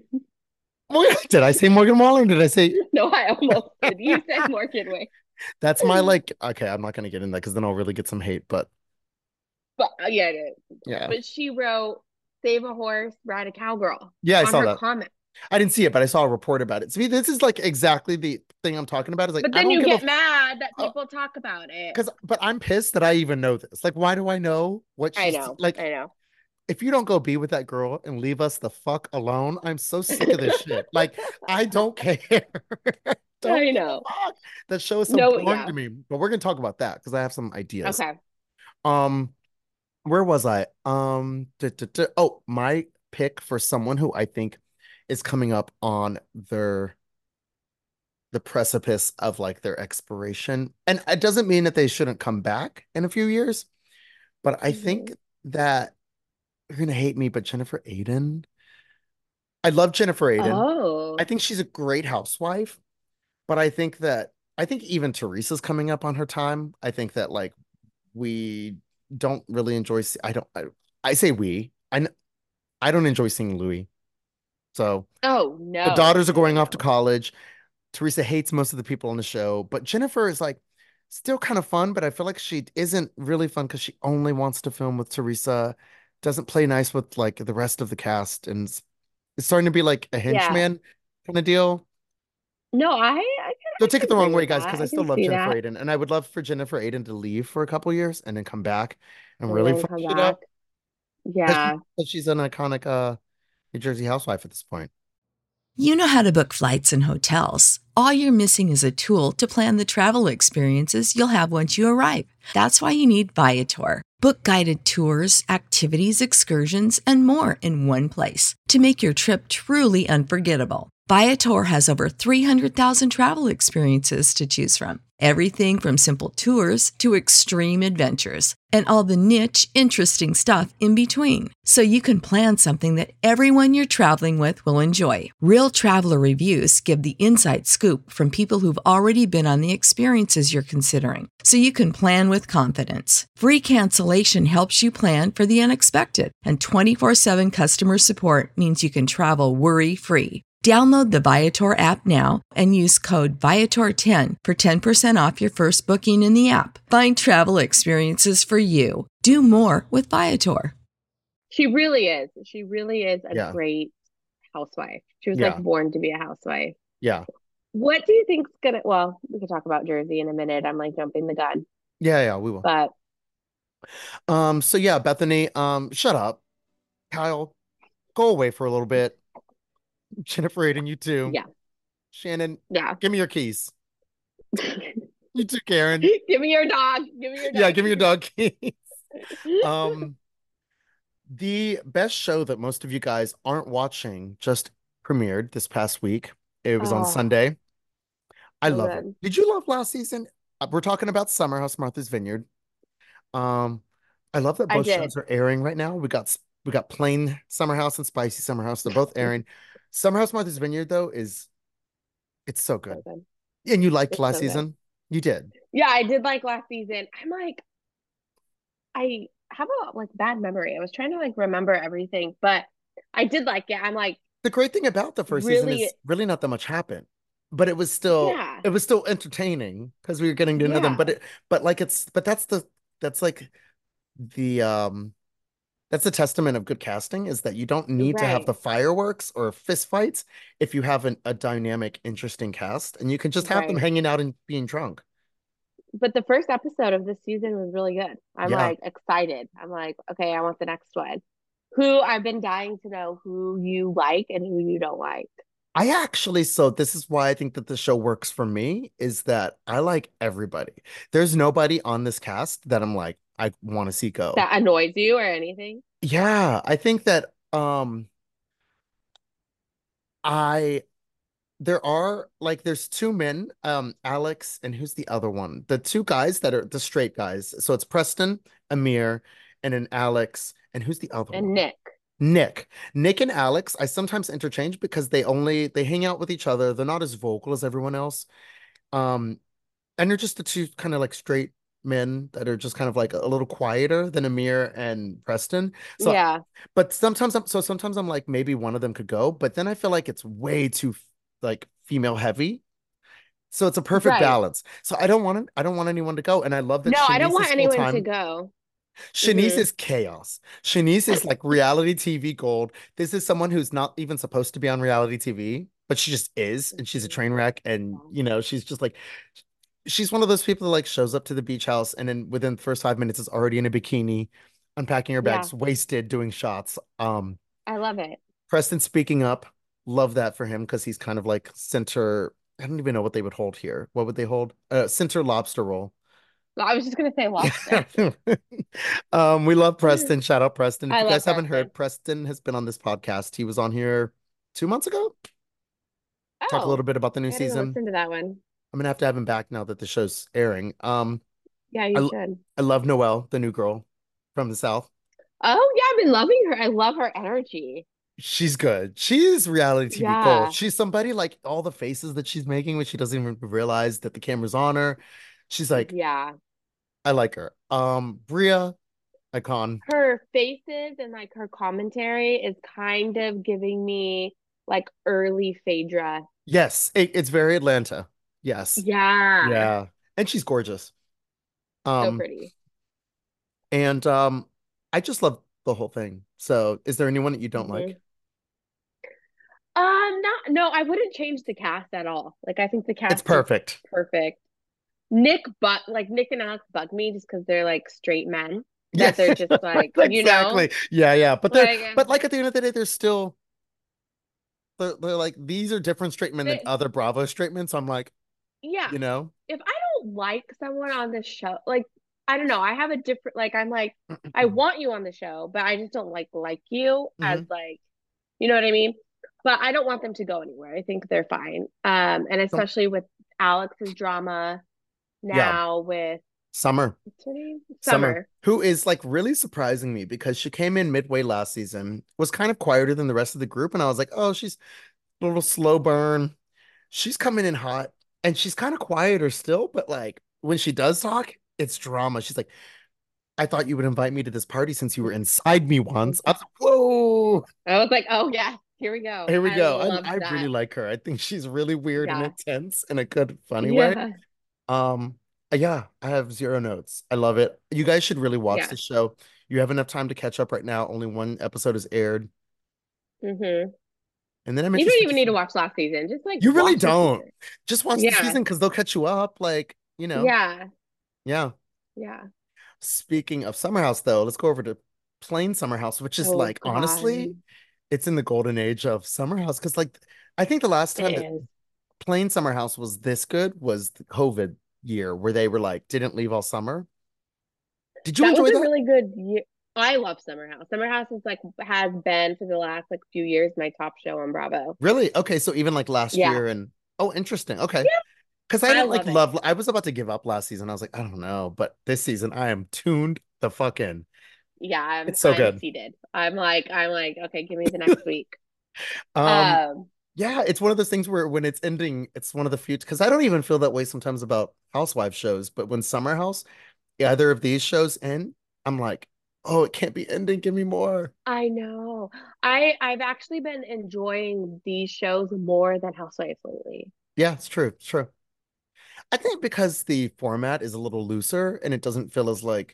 A: Did I say Morgan Wallen? Did I say
B: No, I almost did. You said Morgan Way.
A: that's my like? Okay, I'm not gonna get in that because then I'll really get some hate. But
B: But yeah, it is.
A: yeah,
B: But she wrote "Save a horse, ride a cowgirl"
A: yeah, I
B: on
A: saw
B: her
A: that.
B: comment.
A: I didn't see it, but I saw a report about it. See, this is like exactly the thing I'm talking about. Is like
B: But
A: I
B: then
A: don't
B: you
A: give a
B: get mad that
A: uh,
B: people talk about it.
A: because, but I'm pissed that I even know this. Like, why do I know what
B: I
A: she's
B: know,
A: like?
B: I know.
A: If you don't go be with that girl and leave us the fuck alone, I'm so sick of this shit. Like, I don't care. Don't
B: I
A: give a
B: know.
A: fuck. That show is so
B: No,
A: boring
B: yeah.
A: to me. But we're gonna talk about that because I have some ideas.
B: Okay.
A: Um, where was I? Oh, my pick for someone who I think is coming up on the precipice of like their expiration. And it doesn't mean that they shouldn't come back in a few years, but I think
B: Mhm.
A: that you're gonna hate me, but Jennifer Aiden. I love Jennifer Aiden. I
B: Oh,
A: think she's a great housewife, but I think even Teresa's coming up on her time. I think that like we don't really enjoy. I say we. I don't enjoy seeing Louis. So
B: oh
A: the
B: no,
A: daughters are
B: no, no,
A: going off to
B: no.
A: college. Teresa hates most of the people on the show, but Jennifer is like still kind of fun, but I feel like she isn't really fun because she only wants to film with Teresa, doesn't play nice with like the rest of the cast, and it's starting to be like a
B: Yeah.
A: henchman kind of deal.
B: No, I
A: Don't take it
B: can
A: the
B: agree
A: wrong way,
B: with
A: guys,
B: that.
A: because I
B: I
A: still
B: can
A: love
B: see
A: Jennifer
B: that.
A: Aiden, and I would love for Jennifer Aiden to leave for a couple years and then come back and
B: And
A: really
B: then
A: fuck
B: come
A: shit
B: back.
A: up
B: Yeah.
A: because she's an iconic New Jersey housewife at this point.
C: You know how to book flights and hotels. All you're missing is a tool to plan the travel experiences you'll have once you arrive. That's why you need Viator. Book guided tours, activities, excursions, and more in one place to make your trip truly unforgettable. Viator has over 300,000 travel experiences to choose from. Everything from simple tours to extreme adventures and all the niche, interesting stuff in between. So you can plan something that everyone you're traveling with will enjoy. Real traveler reviews give the inside scoop from people who've already been on the experiences you're considering. So you can plan with confidence. Free cancellation helps you plan for the unexpected. And 24/7 customer support means you can travel worry-free. Download the Viator app now and use code Viator10 for 10% off your first booking in the app. Find travel experiences for you. Do more with Viator.
B: She really is. She really is a
A: Yeah,
B: great housewife. She was like
A: yeah,
B: born to be a housewife.
A: yeah,
B: What do you think's gonna, well, we can talk about Jersey in a minute. I'm like jumping the gun.
A: yeah. We will.
B: But
A: So yeah, Bethany, shut up. Kyle, go away for a little bit. Jennifer Aiden, you too.
B: yeah,
A: Shannon,
B: yeah.
A: give me your keys. You too, Karen.
B: Give me your dog. Give me your
A: Yeah,
B: dog.
A: give me your dog keys. Um, the best show that most of you guys aren't watching just premiered this past week. It was on
B: Oh,
A: Sunday. I
B: so
A: love it.
B: good.
A: Did you love last season? We're talking about Summer House Martha's Vineyard. Um, I love that
B: I
A: both
B: did.
A: shows are airing right now. We got plain Summer House and spicy Summer House. They're both airing. Summer House Martha's Vineyard though is it's so
B: So
A: good.
B: good.
A: And you liked
B: It's
A: last
B: so good.
A: season? You did.
B: Yeah, I did like last season. I'm like, I have a like bad memory. I was trying to like remember everything, but I did like it. I'm like
A: The great thing about the first season
B: really,
A: is really not that much happened, but
B: yeah,
A: it was still entertaining because we were getting to know them.
B: yeah,
A: But like but that's like the that's the testament of good casting is that you don't need to have
B: right,
A: the fireworks or fist fights if you have a dynamic, interesting cast, and you can just have them
B: right.
A: hanging out and being drunk.
B: But the first episode of this season was really good. I'm
A: Yeah.
B: like excited. I'm like, okay, I want the next one. Who I've been dying to know who you like and who you don't like.
A: So this is why I think that the show works for me is that I like everybody. There's nobody on this cast that I'm like, I want to see go.
B: That annoys you or anything.
A: Yeah, I think that I there are like there's two men, Alex and who's the other one? The two guys that are the straight guys. So it's Preston, Amir, and an Alex, and who's the other
B: And
A: one?
B: Nick.
A: Nick. Nick and Alex, I sometimes interchange because they hang out with each other. They're not as vocal as everyone else. Um, and they're just the two kind of like straight men that are just kind of like a little quieter than Amir and Preston. So,
B: Yeah,
A: but sometimes I'm like maybe one of them could go, but then I feel like it's way too like female heavy. So it's a perfect
B: right.
A: balance. So I don't want anyone to go. And I love that
B: No, I don't
A: Shanice
B: want
A: is full
B: anyone to
A: time.
B: go.
A: Shanice
B: Hmm.
A: is chaos. Shanice is like reality TV gold. This is someone who's not even supposed to be on reality TV, but she just is, and she's a train wreck. And she's just like she's one of those people that like shows up to the beach house and then within the first 5 minutes is already in a bikini, unpacking her
B: Yeah,
A: bags, wasted, doing shots.
B: I love it.
A: Preston speaking up, love that for him because he's kind of like center. I don't even know what they would hold here. What would they hold? Center lobster roll.
B: I was just gonna say lobster.
A: We love Preston. Shout out Preston. If
B: I
A: you
B: love
A: guys haven't heard,
B: Preston.
A: Preston has been on this podcast. He was on here 2 months ago. Talk a little
B: Oh,
A: bit about the new
B: I didn't
A: season.
B: listen to that one.
A: I'm gonna have to have him back now that the show's airing.
B: Yeah, you
A: I
B: should.
A: I love Noelle, the new girl from the South.
B: Oh yeah, I've been loving her. I love her energy.
A: She's good. She's reality TV gold.
B: Yeah,
A: She's somebody like all the faces that she's making when she doesn't even realize that the camera's on her. She's like,
B: yeah.
A: I like her. Bria, icon.
B: Her faces and like her commentary is kind of giving me like early Phaedra.
A: Yes, it's very Atlanta. Yes.
B: Yeah,
A: Yeah. And she's gorgeous.
B: so
A: Um,
B: pretty.
A: and I just love the whole thing. So is there anyone that you don't like?
B: Hmm. Not no, I wouldn't change the cast at all. Like I think the
A: It's
B: cast is
A: perfect.
B: perfect. Nick and Alex bug me just because they're like straight men.
A: Yeah,
B: That they're just like,
A: exactly. Yeah, yeah. But they're
B: like
A: but like at the end of the day, they're still they're like these are different straight men than
B: they,
A: other Bravo straight men. So I'm like,
B: yeah.
A: you know.
B: If I don't like someone on the show, like I don't know, I have a different like I'm like I want you on the show, but I just don't like you as
A: Hmm.
B: like you know what I mean? But I don't want them to go anywhere. I think they're fine. And
A: So,
B: especially with Alex's drama
A: yeah,
B: now with
A: Summer.
B: what's her name?
A: Summer,
B: Summer.
A: who is like really surprising me because she came in midway last season, was kind of quieter than the rest of the group, and I was like, oh, she's a little slow burn. She's coming in hot, and she's kind of quieter still, but like when she does talk, it's drama. She's like, I thought you would invite me to this party since you were inside me once. I was like, whoa,
B: I was like, oh yeah, here we go.
A: here we
B: I
A: go.
B: love
A: I really
B: that.
A: like her. I think she's really weird and
B: Yeah.
A: intense in a good, funny way.
B: Yeah.
A: Um, yeah, I have zero notes. I love it. You guys should really watch
B: Yeah.
A: the show. You have enough time to catch up right now. Only one episode is aired.
B: Hmm.
A: And then I'm
B: You don't
A: interested to
B: even need
A: see.
B: to watch last season. Just like
A: You really
B: watch this
A: don't.
B: season.
A: Just watch the
B: Yeah.
A: season because they'll catch you up.
B: Yeah.
A: Yeah.
B: Yeah.
A: Speaking of Summer House, though, let's go over to Plain Summer House, which is
B: Oh
A: like, honestly,
B: God.
A: it's in the golden age of Summer House. Because, like, I think the last
B: It
A: time that
B: is.
A: Plain Summer House was this good was the COVID year where they were like, didn't leave all summer. Did you
B: That was
A: enjoy
B: a
A: that?
B: really good year. I love Summer House. Summer House is like has been for the last like few years my top show on Bravo.
A: Really? Okay, so even like last
B: Yeah.
A: year and oh, interesting. Okay.
B: Yeah.
A: Because I
B: I
A: didn't like
B: love it.
A: love I was about to give up last season. I was like, I don't know, but this season I am tuned the fuck in.
B: Yeah, I'm
A: It's so
B: I'm
A: good.
B: seated. I'm like, okay, give me the next week.
A: Um,
B: Um,
A: yeah, it's one of those things where when it's ending, it's one of the few because I don't even feel that way sometimes about housewife shows, but when Summer House, either of these shows end, I'm like, oh, it can't be ending. Give me more.
B: I know. I've actually been enjoying these shows more than Housewives lately.
A: Yeah, it's true. It's true. I think because the format is a little looser and it doesn't feel as like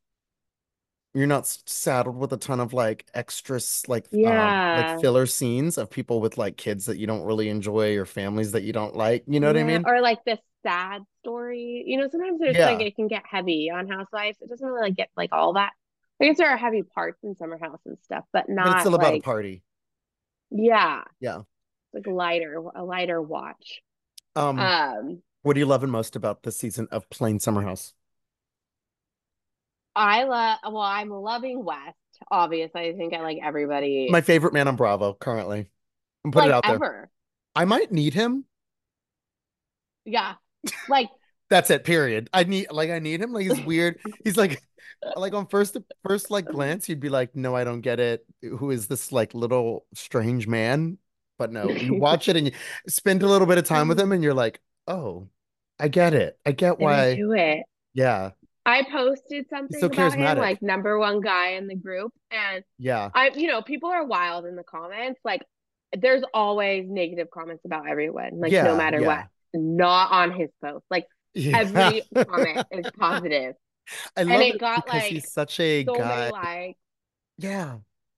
A: you're not saddled with a ton of like extras like
B: Yeah.
A: filler scenes of people with like kids that you don't really enjoy or families that you don't like. You know what I
B: Yeah,
A: mean?
B: or like this sad story. You know, sometimes there's like
A: Yeah.
B: it can get heavy on Housewives. It doesn't really like get like all that. I guess there are heavy parts in Summer House and stuff, but
A: But it's
B: not
A: still about a
B: like
A: party.
B: yeah,
A: Yeah.
B: like a lighter watch.
A: Um,
B: Um,
A: what are you loving most about this season of Plain Summer House?
B: I'm loving West, obviously. I think I like
A: My
B: everybody
A: favorite man on Bravo currently. Put it
B: like
A: out there.
B: ever.
A: I might need him.
B: Yeah. Like
A: That's it, period. I need him. Like he's weird. He's like on first like glance, you'd be like, no, I don't get it. Who is this like little strange man? But no, you
B: and
A: watch it and you spend a little bit of time with him and you're like, oh, I get it. I get why.
B: into it.
A: Yeah.
B: I posted
A: He's so
B: something about him,
A: charismatic.
B: like number one guy in the group, and
A: Yeah.
B: people are wild in the comments. Like, there's always negative comments about everyone, like no
A: Yeah.
B: matter what.
A: Yeah.
B: Not on his post. Like
A: Yeah.
B: every comment is positive.
A: I
B: And
A: love
B: it
A: it
B: got
A: because
B: like
A: he's such a
B: so many
A: guy.
B: likes.
A: Yeah,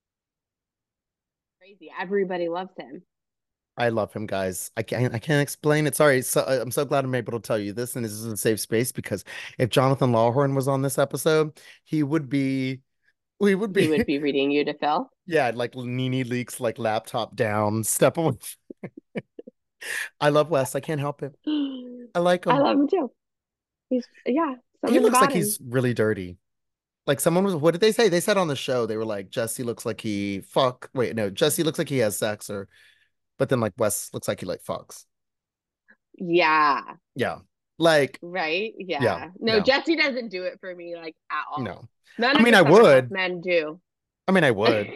B: Crazy. Everybody loves him.
A: I love him, guys. I can't explain it. Sorry. So I'm so glad I'm able to tell you this, and this is a safe space because if Jonathan Lawhorn was on this episode, he would be we would
B: He
A: be
B: would be reading you to Phil.
A: yeah, like Nene Leaks, like laptop down, step on. I love Wes. I can't help it. I like
B: I
A: him.
B: love him too. He's yeah,
A: He
B: something
A: looks like
B: about him.
A: he's really dirty. Like someone was, what did they say? They said on the show, they were like, Jesse looks like he fuck. Wait, no, Jesse looks like he has sex, or but then like Wes looks like he like fucks.
B: Yeah,
A: Yeah. Like,
B: right?
A: yeah,
B: Yeah. No,
A: no,
B: Jesse doesn't do it for me like at all.
A: no.
B: None
A: I
B: of
A: mean,
B: the
A: I
B: Summer House
A: would.
B: men do.
A: I mean, I would,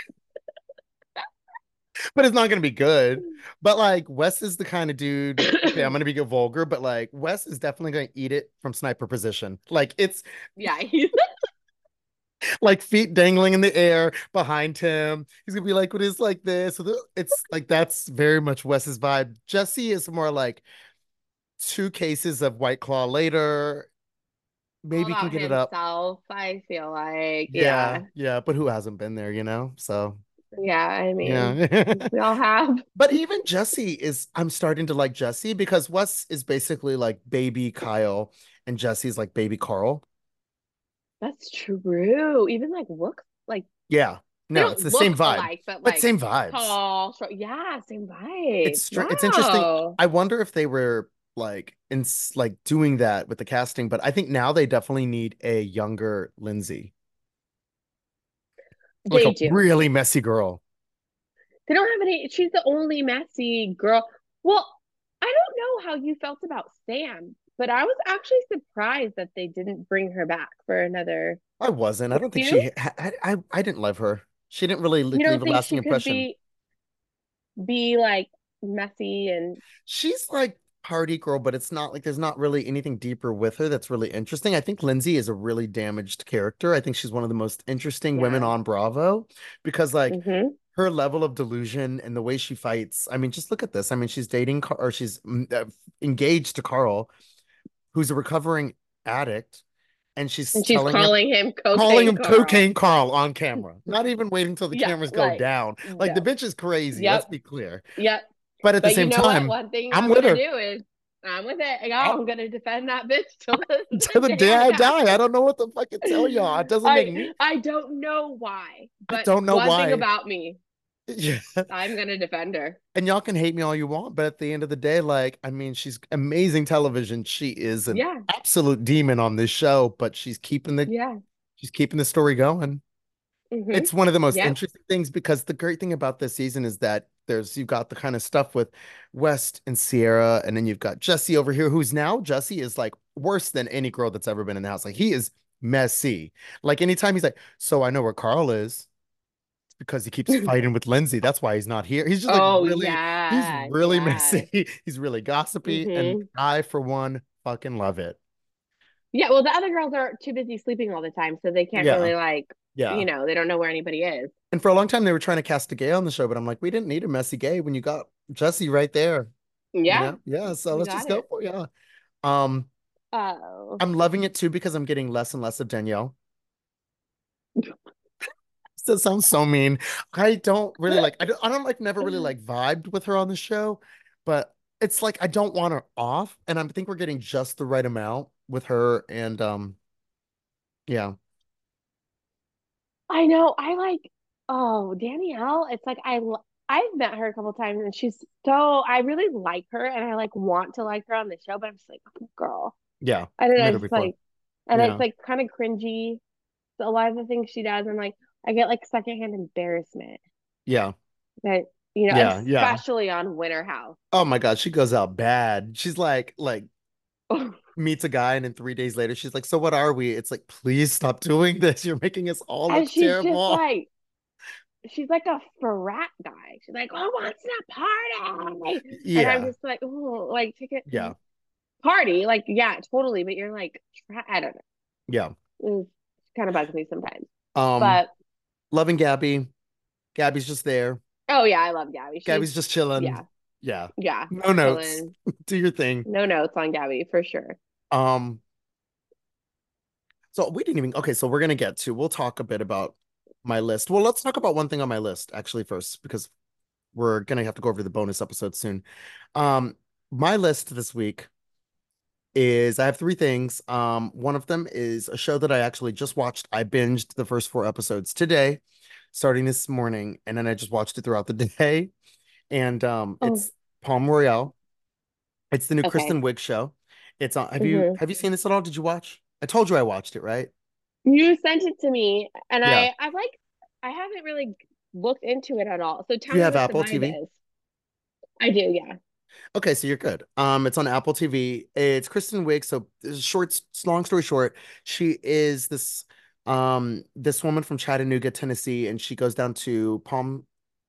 A: but it's not gonna be good. But like Wes is the kind of dude. Okay, I'm gonna be vulgar, but like Wes is definitely gonna eat it from sniper position. Like it's
B: Yeah, he's
A: like feet dangling in the air behind him. He's gonna be like with his like this. It's like that's very much Wes's vibe. Jesse is more like two cases of White Claw later.
B: all
A: Maybe can
B: about
A: get it up.
B: himself, I feel like.
A: Yeah,
B: Yeah.
A: yeah, but who hasn't been there, you know? So
B: Yeah, I mean,
A: yeah.
B: we all have.
A: But even Jesse is, I'm starting to like Jesse because Wes is basically like baby Kyle and Jesse's like baby Carl.
B: That's true. Even like look like
A: Yeah.
B: they
A: No, it's
B: don't
A: the same
B: look
A: vibe,
B: alike, but
A: but
B: like
A: same vibes.
B: tall, short. Yeah, same vibe.
A: It's interesting.
B: Wow.
A: I wonder if they were like like doing that with the casting, but I think now they definitely need a younger Lindsay, like
B: They
A: a
B: do.
A: really messy girl.
B: They don't have any. She's the only messy girl. Well, I don't know how you felt about Sam, but I was actually surprised that they didn't bring her back for another.
A: I wasn't. I
B: Were
A: don't think
B: you?
A: I didn't love her. She didn't really
B: You
A: leave
B: don't
A: a
B: think
A: lasting
B: she could
A: impression.
B: be like messy and
A: She's like party girl, but it's not like there's not really anything deeper with her that's really interesting. I think Lindsay is a really damaged character. I think she's one of the most interesting women
B: yeah.
A: on Bravo because like
B: Mm-hmm.
A: her level of delusion and the way she fights. I mean, just look at this. I mean, she's dating or she's engaged to Carl, who's a recovering addict, and she's
B: And she's
A: telling him,
B: calling him
A: calling
B: Cocaine
A: him
B: Carl.
A: Cocaine Carl on camera, not even waiting till the
B: Yeah,
A: cameras go
B: like
A: down. Like the
B: no.
A: bitch is crazy. Let's
B: Yep.
A: be clear.
B: Yep.
A: But at the
B: But you
A: same
B: know what?
A: time,
B: One thing
A: I'm
B: I'm
A: with
B: gonna
A: her.
B: do is I'm with it. Yo,
A: I'll,
B: I'm gonna defend that bitch till
A: to
B: the
A: the
B: day
A: day
B: I
A: I die. I
B: die.
A: don't know what the fuck to tell y'all. It doesn't make
B: I
A: me.
B: I don't know why,
A: I
B: but
A: don't know
B: one thing
A: why.
B: about me,
A: Yeah.
B: I'm gonna defend her.
A: And y'all can hate me all you want, but at the end of the day, like, I mean, she's amazing television. She is an
B: Yeah,
A: absolute demon on this show, but
B: yeah.
A: she's keeping the story going.
B: Mm-hmm.
A: It's one of the most
B: Yep.
A: interesting things because the great thing about this season is that you've got the kind of stuff with West and Sierra, and then you've got Jesse over here, who's now Jesse is like worse than any girl that's ever been in the house. Like he is messy. Like anytime he's like, so I know where Carl is because he keeps fighting with Lindsay. That's why he's not here. He's just like
B: Oh
A: he's
B: yeah,
A: really
B: yeah.
A: messy. He's really gossipy, and
B: Mm-hmm.
A: I, for one, fucking love it.
B: Yeah, well, the other girls are too busy sleeping all the time, so they can't
A: Yeah,
B: really like,
A: yeah.
B: they don't know where anybody is.
A: And for a long time, they were trying to cast a gay on the show, but I'm like, we didn't need a messy gay when you got Jesse right there. You
B: Yeah,
A: know? Yeah, so
B: we
A: let's
B: got
A: just go
B: it.
A: for it. Yeah. Um,
B: Oh.
A: I'm loving it too because I'm getting less and less of Danielle. That sounds so mean. I don't really like I don't like never really like vibed with her on the show, but it's like I don't want her off, and I think we're getting just the right amount with her and yeah.
B: I know. Danielle, it's like I've met her a couple times and I really like her and I like want to like her on the show, but I'm just like, oh, girl.
A: Yeah.
B: I don't know,
A: Met her
B: it's just
A: before.
B: like, and it's
A: Yeah.
B: like kind of cringy. So a lot of the things she does, I'm like, I get like secondhand embarrassment
A: Yeah.
B: that,
A: Yeah. Yeah.
B: especially on Winter House.
A: Oh my God, she goes out bad. She's like meets a guy and then 3 days later she's like, so what are we? It's like, please stop doing this. You're making us all
B: And
A: look terrible.
B: she's like a frat guy. She's like, "Who wants to party?" And I'm
A: Yeah.
B: just like, "Oh, like take it
A: Yeah.
B: party." Like, yeah, totally. But you're like, I don't
A: Yeah.
B: know. It kind of bugs me sometimes.
A: Um,
B: But
A: loving Gabby. Gabby's just there.
B: oh yeah, I love Gabby.
A: Gabby's just
B: Yeah,
A: chilling. Yeah.
B: yeah,
A: No notes.
B: chilling.
A: Do your thing.
B: No notes on Gabby for sure.
A: Um, So we didn't even, okay, so we'll talk a bit about my list. Well, let's talk about one thing on my list actually first, because we're gonna have to go over the bonus episode soon. Um, my list this week is I have three things. One of them is a show that I actually just watched. I binged the first four episodes today, starting this morning, and then I just watched it throughout the day. And
B: Oh,
A: it's Palm Royale. It's the new
B: okay.
A: Kristen Wiig show. It's on.
B: Hmm.
A: Have you seen this at all? Did you watch? I told you I watched it, right?
B: You sent it to me, and
A: Yeah.
B: I haven't really looked into it at all. So
A: Do
B: tell
A: you
B: me
A: have
B: what the
A: Apple
B: vibe
A: TV?
B: is. I do, yeah.
A: Okay, so you're good. It's on Apple TV. It's Kristen Wiig. So long story short, she is this woman from Chattanooga, Tennessee, and she goes down to Palm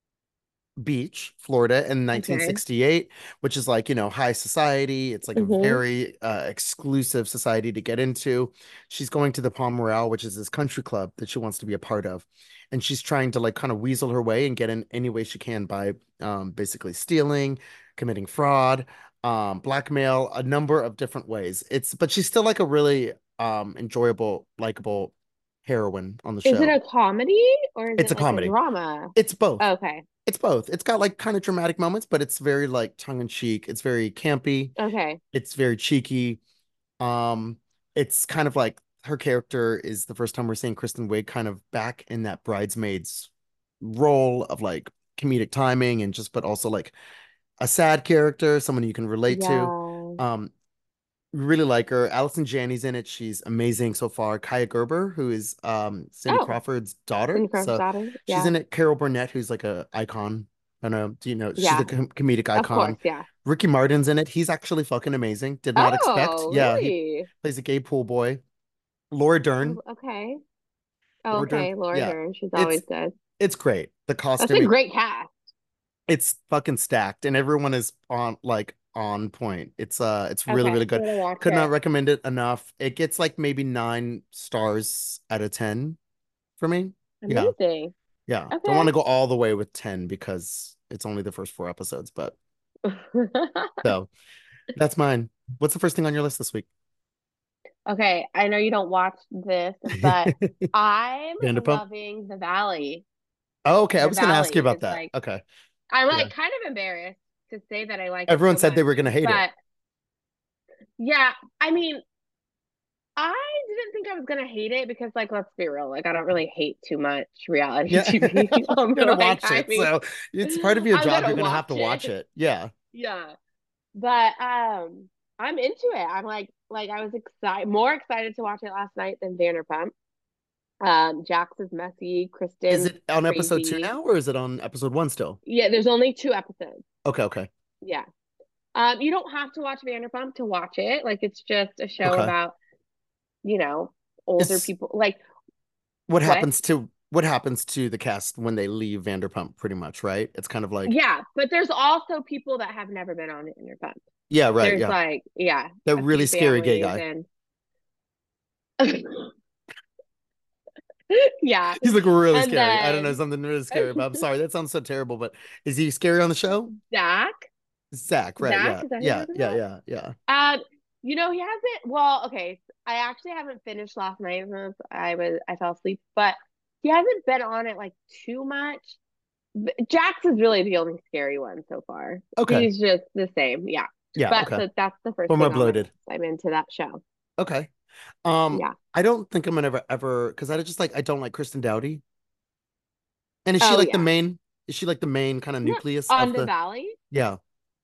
A: Beach, Florida in
B: Okay.
A: 1968, which is like, high society. It's like a
B: Hmm.
A: very exclusive society to get into. She's going to the Palm Royale, which is this country club that she wants to be a part of. And she's trying to like kind of weasel her way and get in any way she can by basically stealing, committing fraud, blackmail, a number of different ways. But she's still like a really enjoyable, likable heroine on the
B: Is it
A: show.
B: a comedy or is
A: It's
B: it
A: a
B: like a
A: comedy.
B: drama?
A: It's both.
B: Okay.
A: It's both. It's got like kind of dramatic moments, but it's very like tongue in cheek. It's very campy.
B: Okay.
A: It's very cheeky. Um, it's kind of like her character is the first time we're seeing Kristen Wiig kind of back in that bridesmaids role of like comedic timing and just but also like a sad character, someone you can relate to.
B: Yeah.
A: Um, really like her. Allison Janney's in it. She's amazing so far. Kaya Gerber, who is Cindy
B: Oh,
A: Crawford's daughter.
B: Cindy Crawford's
A: So
B: daughter.
A: she's
B: Yeah.
A: in it. Carol Burnett, who's like a icon. I don't know. Do you know? She's
B: Yeah.
A: a comedic
B: Of course.
A: icon.
B: Yeah.
A: Ricky Martin's in it. He's actually fucking amazing. Did not expect.
B: Oh,
A: Yeah, he
B: really?
A: plays a gay pool boy. Laura
B: Oh,
A: Dern.
B: okay. Oh,
A: Laura Dern.
B: okay. Laura
A: Yeah,
B: Dern. She's always
A: it's
B: good.
A: it's great. The
B: That's a
A: costuming,
B: great cast.
A: it's fucking stacked, and everyone is on point. It's really,
B: Okay.
A: really
B: I'm
A: good.
B: gonna watch
A: Could not
B: it.
A: recommend it enough. It gets like maybe 9 stars out of 10 for me. Yeah.
B: Amazing.
A: Yeah. Don't
B: Okay.
A: want to go all the way with 10 because it's only the first four episodes, but so that's mine. What's the first thing on your list this week?
B: Okay. I know you don't watch this, but I'm
A: Vanderpump.
B: loving The Valley.
A: Oh, okay. I
B: The
A: was gonna ask you
B: Valley
A: about
B: is
A: that.
B: like,
A: Okay.
B: I'm
A: Yeah.
B: like kind of embarrassed to say that I like it
A: Everyone
B: so
A: said they
B: much.
A: were gonna hate it.
B: But yeah, I mean, I didn't think I was gonna hate it because, like, let's be real, like, I don't really hate too much reality
A: Yeah.
B: TV.
A: I'm gonna
B: Like,
A: watch
B: I
A: it.
B: mean,
A: So it's part of your
B: I'm
A: job.
B: gonna
A: You're gonna have
B: watch
A: to watch
B: it.
A: it. Yeah.
B: Yeah. But I'm into it. I'm like I was excited, more excited to watch it last night than Vanderpump. Jax is messy,
A: Is
B: Kristen's
A: it on episode two
B: crazy.
A: now, or is it on episode one still?
B: Yeah, there's only two episodes.
A: Okay, okay,
B: Yeah. You don't have to watch Vanderpump to watch it. Like it's just a show
A: okay.
B: about, you know, older
A: Is
B: people. Like
A: what
B: what?
A: happens to the cast when they leave Vanderpump, pretty much, right? It's kind of like,
B: Yeah, but there's also people that have never been on Vanderpump.
A: yeah, right,
B: There's
A: yeah.
B: like, yeah,
A: That
B: a
A: really
B: few
A: scary gay
B: families
A: guy.
B: and yeah.
A: He's like really
B: And
A: scary. I don't know,
B: then
A: something really scary, but I'm sorry, that sounds so terrible. But is he scary on the show?
B: Zach.
A: Zach, right?
B: Zach,
A: Yeah,
B: is that who you're
A: yeah,
B: talking
A: yeah,
B: about?
A: yeah, yeah.
B: He hasn't. Well, okay. I actually haven't finished last night since I fell asleep, but he hasn't been on it like too much. Jax is really the only scary one so far.
A: Okay,
B: He's just the same, yeah.
A: yeah,
B: But
A: okay.
B: so that's the first
A: Or more
B: thing on my list.
A: bloated.
B: I'm into that show.
A: Okay.
B: Yeah.
A: I don't think I'm gonna ever because I don't like Kristen Dowdy. And is she
B: Oh
A: like the
B: yeah.
A: main? Is she like the main kind of
B: No,
A: nucleus
B: on
A: of
B: the
A: the?
B: Valley.
A: Yeah.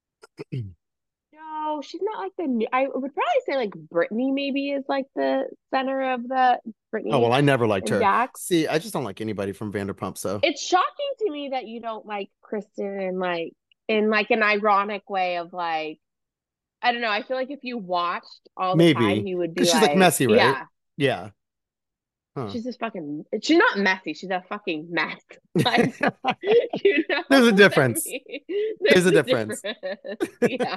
B: No, she's not like the new. I would probably say like Brittany maybe is like the center of the
A: Oh well,
B: Brittany
A: I never liked
B: and
A: her.
B: Jax.
A: See, I just don't like anybody from Vanderpump. So
B: It's shocking to me that you don't like Kristen and like in like an ironic way of like I don't know. I feel like if you watched all the time,
A: maybe
B: you would be
A: because she's like
B: like,
A: messy, right?
B: yeah,
A: Yeah. Huh.
B: she's just fucking. She's not messy. She's a fucking mess. Like you know
A: There's a
B: what I
A: difference.
B: mean?
A: There's
B: There's
A: a
B: a
A: difference.
B: difference. Yeah.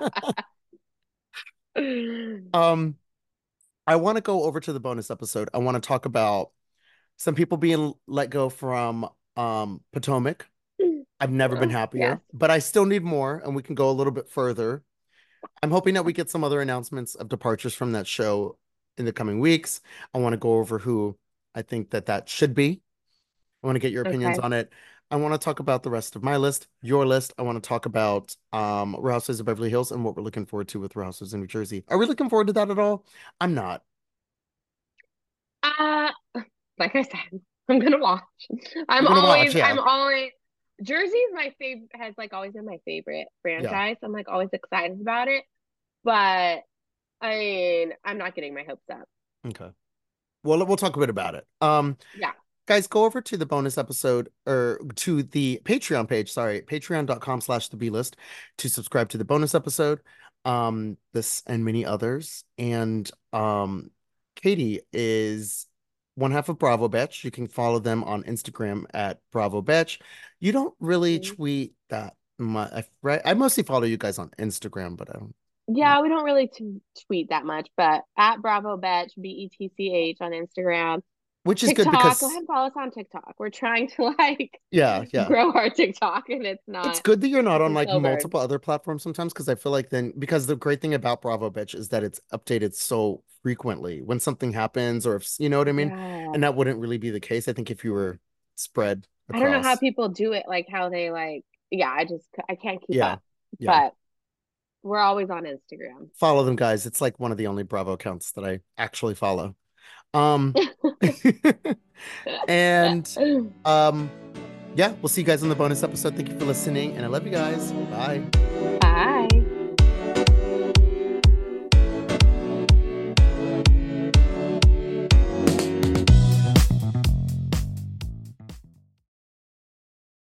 A: Um, I want to go over to the bonus episode. I want to talk about some people being let go from Potomac. I've never been
B: Yes.
A: happier, but I still need more, and we can go a little bit further. I'm hoping that we get some other announcements of departures from that show in the coming weeks. I want to go over who I think that should be. I want to get your opinions
B: Okay.
A: on it. I want to talk about the rest of my list, your list. I want to talk about Real Housewives of Beverly Hills and what we're looking forward to with Real Housewives in New Jersey. Are we looking forward to that at all? I'm not.
B: Uh, like I said, I'm gonna watch.
A: You're gonna watch, yeah.
B: I'm always Jersey's my favorite, has like always been my favorite
A: Yeah.
B: franchise. I'm like always excited about it, but I mean, I'm not getting my hopes up.
A: Okay. Well, we'll talk a bit about it.
B: Yeah.
A: Guys, go over to the bonus episode or to the Patreon page, sorry, patreon.com/the B list to subscribe to the bonus episode. This and many others. And Katie is one half of Bravo Betch. You can follow them on Instagram at Bravo Betch. You don't really
B: Mhm.
A: tweet that much, right? I mostly follow you guys on Instagram, but I don't.
B: Yeah, we don't really tweet that much, but at Bravo Betch, BETCH on Instagram.
A: Which is good
B: TikTok, go ahead
A: because
B: and follow us on TikTok. We're trying to like
A: yeah, yeah.
B: grow our TikTok and
A: It's good that you're not
B: it's
A: on
B: a
A: like
B: slow burn.
A: multiple other platforms sometimes because I feel like then because the great thing about Bravo Bitch is that it's updated so frequently when something happens or if you know what I mean.
B: Yeah.
A: And that wouldn't really be the case, I think, if you were spread
B: I don't know how
A: across.
B: people do it, like how they like, yeah, I can't keep
A: Yeah,
B: up,
A: yeah.
B: but we're always on Instagram.
A: Follow them, guys. It's like one of the only Bravo accounts that I actually follow. Um and um yeah, we'll see you guys on the bonus episode. Thank you for listening, and I love you guys. Bye.